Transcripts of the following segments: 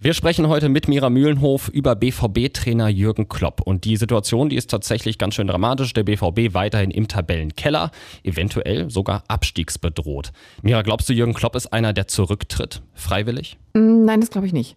Wir sprechen heute mit Mira Mühlenhof über BVB-Trainer Jürgen Klopp. Und die Situation, die ist tatsächlich ganz schön dramatisch. Der BVB weiterhin im Tabellenkeller, eventuell sogar abstiegsbedroht. Mira, glaubst du, Jürgen Klopp ist einer, der zurücktritt, freiwillig? Nein, das glaube ich nicht.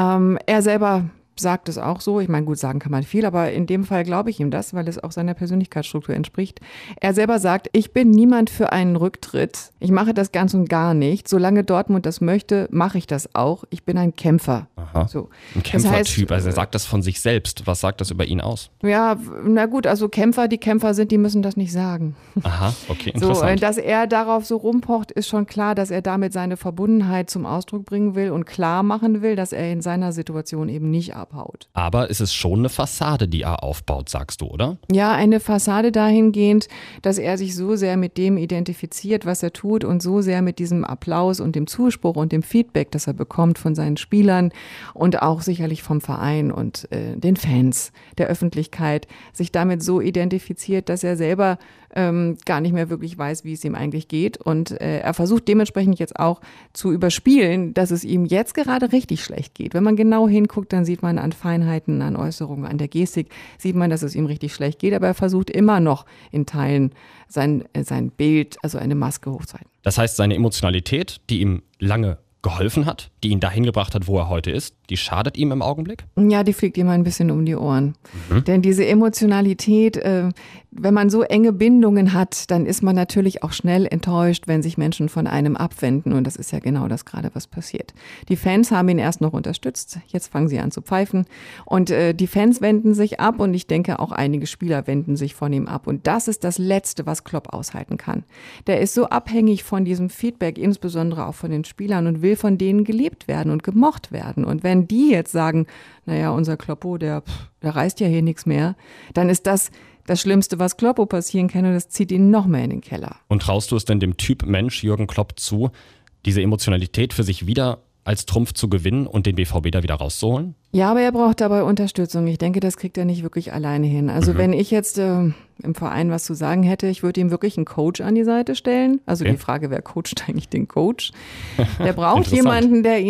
Er selber sagt es auch so. Ich meine, gut, sagen kann man viel, aber in dem Fall glaube ich ihm das, weil es auch seiner Persönlichkeitsstruktur entspricht. Er selber sagt, ich bin niemand für einen Rücktritt. Ich mache das ganz und gar nicht. Solange Dortmund das möchte, mache ich das auch. Ich bin ein Kämpfer. Aha. So. Ein Kämpfertyp, das heißt, also er sagt das von sich selbst. Was sagt das über ihn aus? Ja, na gut, also Kämpfer, die Kämpfer sind, die müssen das nicht sagen. Aha, okay, So, interessant. dass er darauf so rumpocht, ist schon klar, dass er damit seine Verbundenheit zum Ausdruck bringen will und klar machen will, dass er in seiner Situation eben nicht abhaut. Aber es ist schon eine Fassade, die er aufbaut, sagst du, oder? Ja, eine Fassade dahingehend, dass er sich so sehr mit dem identifiziert, was er tut und so sehr mit diesem Applaus und dem Zuspruch und dem Feedback, das er bekommt von seinen Spielern und auch sicherlich vom Verein und den Fans, der Öffentlichkeit, sich damit so identifiziert, dass er selber gar nicht mehr wirklich weiß, wie es ihm eigentlich geht. Und er versucht dementsprechend jetzt auch zu überspielen, dass es ihm jetzt gerade richtig schlecht geht. Wenn man genau hinguckt, dann sieht man an Feinheiten, an Äußerungen, an der Gestik, sieht man, dass es ihm richtig schlecht geht. Aber er versucht immer noch in Teilen sein Bild, also eine Maske hochzuhalten. Das heißt, seine Emotionalität, die ihm lange geholfen hat, die ihn dahin gebracht hat, wo er heute ist, die schadet ihm im Augenblick? Ja, die fliegt ihm ein bisschen um die Ohren. Denn diese Emotionalität, wenn man so enge Bindungen hat, dann ist man natürlich auch schnell enttäuscht, wenn sich Menschen von einem abwenden. Und das ist ja genau das gerade, was passiert. Die Fans haben ihn erst noch unterstützt, jetzt fangen sie an zu pfeifen. Und die Fans wenden sich ab und ich denke auch einige Spieler wenden sich von ihm ab. Und das ist das Letzte, was Klopp aushalten kann. Der ist so abhängig von diesem Feedback, insbesondere auch von den Spielern und will von denen geliebt werden und gemocht werden. Und wenn die jetzt sagen, naja, unser Kloppo, der reißt ja hier nichts mehr, dann ist das Schlimmste, was Kloppo passieren kann und das zieht ihn noch mehr in den Keller. Und traust du es denn dem Typ Mensch Jürgen Klopp zu, diese Emotionalität für sich wieder als Trumpf zu gewinnen und den BVB da wieder rauszuholen? Ja, aber er braucht dabei Unterstützung. Ich denke, das kriegt er nicht wirklich alleine hin. Also wenn ich jetzt im Verein was zu sagen hätte, ich würde ihm wirklich einen Coach an die Seite stellen. Also die Frage, wer coacht eigentlich den Coach? Der braucht jemanden, der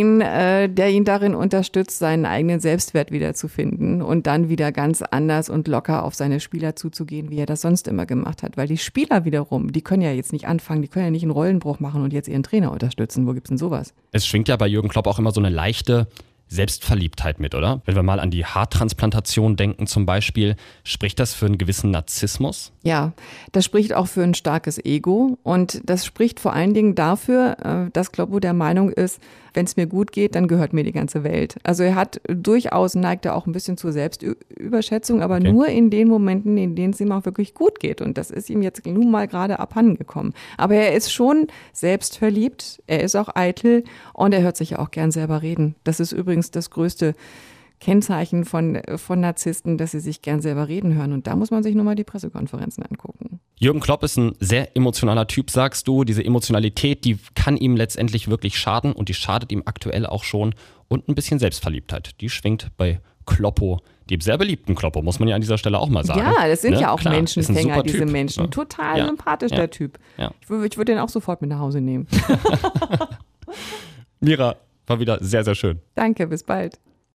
ihn darin unterstützt, seinen eigenen Selbstwert wiederzufinden und dann wieder ganz anders und locker auf seine Spieler zuzugehen, wie er das sonst immer gemacht hat. Weil die Spieler wiederum, die können ja jetzt nicht anfangen, die können ja nicht einen Rollenbruch machen und jetzt ihren Trainer unterstützen. Wo gibt's denn sowas? Es schwingt ja bei Jürgen Klopp auch immer so eine leichte Selbstverliebtheit mit, oder? Wenn wir mal an die Haartransplantation denken zum Beispiel, spricht das für einen gewissen Narzissmus? Ja, das spricht auch für ein starkes Ego und das spricht vor allen Dingen dafür, dass Kloppo der Meinung ist, wenn es mir gut geht, dann gehört mir die ganze Welt. Also neigt er auch ein bisschen zur Selbstüberschätzung, aber nur in den Momenten, in denen es ihm auch wirklich gut geht. Und das ist ihm jetzt nun mal gerade abhandengekommen. Aber er ist schon selbstverliebt, er ist auch eitel und er hört sich ja auch gern selber reden. Das ist übrigens das größte Kennzeichen von Narzissten, dass sie sich gern selber reden hören. Und da muss man sich nur mal die Pressekonferenzen angucken. Jürgen Klopp ist ein sehr emotionaler Typ, sagst du. Diese Emotionalität, die kann ihm letztendlich wirklich schaden und die schadet ihm aktuell auch schon. Und ein bisschen Selbstverliebtheit, die schwingt bei Kloppo, dem sehr beliebten Kloppo, muss man ja an dieser Stelle auch mal sagen. Ja, das sind ja auch Klar, Menschenfänger, diese Typ, Menschen. Ne? Total sympathisch, der Typ. Ja. Ich würde den auch sofort mit nach Hause nehmen. Mira, war wieder sehr, sehr schön. Danke, bis bald.